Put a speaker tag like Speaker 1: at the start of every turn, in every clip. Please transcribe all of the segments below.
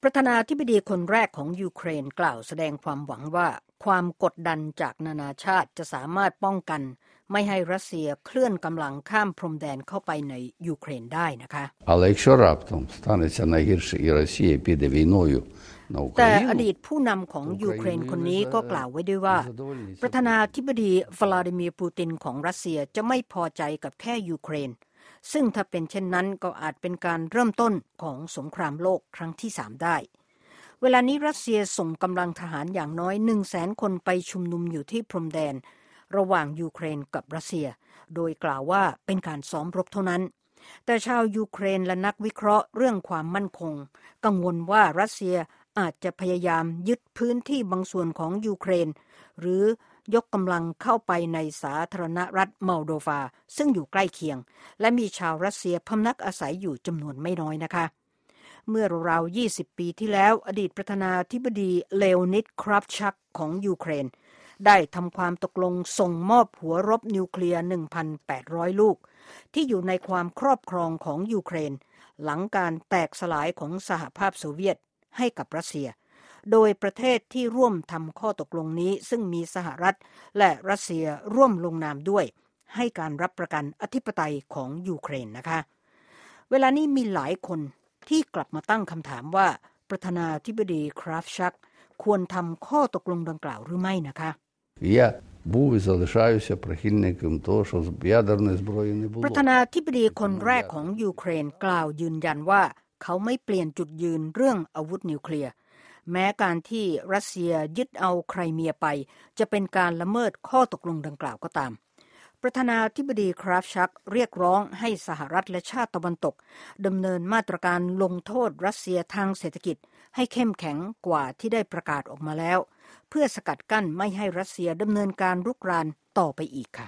Speaker 1: ประธานาธิบดีคนแรกของยูเครนกล่าวแสดงความหวังว่าความกดดันจากนานาชาติจะสามารถป้องกันไม่ให้รัสเซียเคลื่อนกำลังข้ามพรมแดนเข้าไปในยูเครนได้นะคะแต่อดีตผู้นำของยูเครนคนนี้ก็กล่าวไว้ด้วยว่าประธานาธิบดีวลาดิเมียร์ปูตินของรัสเซียจะไม่พอใจกับแค่ยูเครนซึ่งถ้าเป็นเช่นนั้นก็อาจเป็นการเริ่มต้นของสงครามโลกครั้งที่3ได้เวลานี้รัสเซียส่งกำลังทหารอย่างน้อย 100,000 คนไปชุมนุมอยู่ที่พรมแดนระหว่างยูเครนกับรัสเซียโดยกล่าวว่าเป็นการซ้อมรบเท่านั้นแต่ชาวยูเครนและนักวิเคราะห์เรื่องความมั่นคงกังวลว่ารัสเซียอาจจะพยายามยึดพื้นที่บางส่วนของยูเครนหรือยกกำลังเข้าไปในสาธารณรัฐมอลโดวาซึ่งอยู่ใกล้เคียงและมีชาวรัสเซียพำนักอาศัยอยู่จำนวนไม่น้อยนะคะเมื่อราวๆ20 ปีที่แล้วอดีตประธานาธิบดีเลโอนิด คราฟชักของยูเครนได้ทำความตกลงส่งมอบหัวรบนิวเคลียร์ 1,800 ลูกที่อยู่ในความครอบครองของยูเครนหลังการแตกสลายของสหภาพโซเวียตให้กับรัสเซียโดยประเทศที่ร่วมทำข้อตกลงนี้ซึ่งมีสหรัฐและรัสเซียร่วมลงนามด้วยให้การรับประกันอธิปไตยของยูเครนนะคะเวลานี้มีหลายคนที่กลับมาตั้งคำถามว่าประธานาธิบดีคราฟชักควรทำข้อตกลงดังกล่าวหรือไม่นะคะประธานาธิบดีคนแรกของยูเครนกล่าวยืนยันว่าเขาไม่เปลี่ยนจุดยืนเรื่องอาวุธนิวเคลียร์แม้การที่รัสเซียยึดเอาไครเมียไปจะเป็นการละเมิดข้อตกลงดังกล่าวก็ตามประธานาธิบดีคราฟชักเรียกร้องให้สหรัฐและชาติตะวันตกดำเนินมาตรการลงโทษรัสเซียทางเศรษฐกิจให้เข้มแข็งกว่าที่ได้ประกาศออกมาแล้วเพื่อสกัดกั้นไม่ให้รัสเซียดำเนินการรุกรานต่อไปอีกค่ะ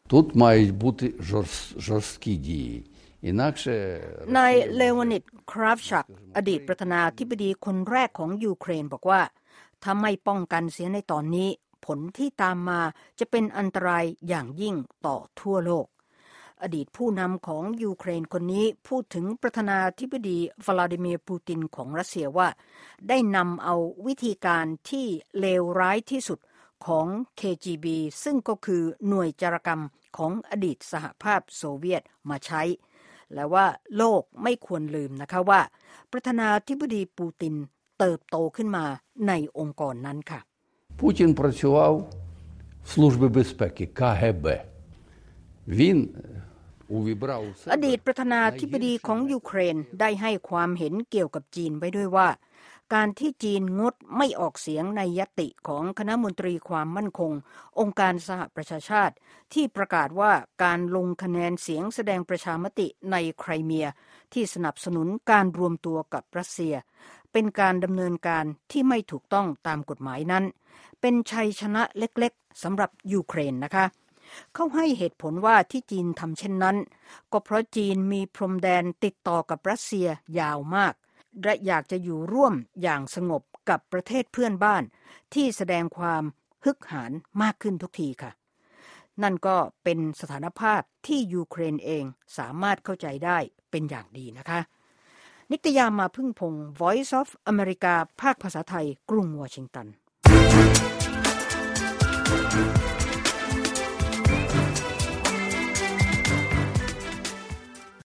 Speaker 1: นายเลโอนิด คราฟชักอดีตประธานาธิบดีคนแรกของยูเครนบอกว่าถ้าไม่ป้องกันเสียในตอนนี้ผลที่ตามมาจะเป็นอันตรายอย่างยิ่งต่อทั่วโลกอดีตผู้นำของยูเครนคนนี้พูดถึงประธานาธิบดีวลาดิเมียร์ปูตินของรัสเซียว่าได้นำเอาวิธีการที่เลวร้ายที่สุดของ KGB ซึ่งก็คือหน่วยจารกรรมของอดีตสหภาพโซเวียตมาใช้และว่าโลกไม่ควรลืมนะคะว่าประธานาธิบดีปูตินเติบโตขึ้นมาในองค์กรนั้นค่ะ
Speaker 2: Путін працював в Службі безпеки КГБ. Він увібрав у себе
Speaker 1: อดีตประธานาธิบดีของยูเครนได้ให้ความเห็นเกี่ยวกับจีนไว้ด้วยว่าการที่จีนงดไม่ออกเสียงในญัตติของคณะมนตรีความมั่นคงองค์การสหประชาชาติที่ประกาศว่าการลงคะแนนเสียงแสดงประชามติในไครเมียที่สนับสนุนการรวมตัวกับรัสเซียเป็นการดำเนินการที่ไม่ถูกต้องตามกฎหมายนั้นเป็นชัยชนะเล็กๆสำหรับยูเครนนะคะเขาให้เหตุผลว่าที่จีนทำเช่นนั้นก็เพราะจีนมีพรมแดนติดต่อกับรัสเซียยาวมากและอยากจะอยู่ร่วมอย่างสงบกับประเทศเพื่อนบ้านที่แสดงความฮึกหาญมากขึ้นทุกทีค่ะนั่นก็เป็นสถานภาพที่ยูเครนเองสามารถเข้าใจได้เป็นอย่างดีนะคะนิตยามาพึ่งพงศ์ Voice of America ภาคภาษาไทยกรุงวอชิงตัน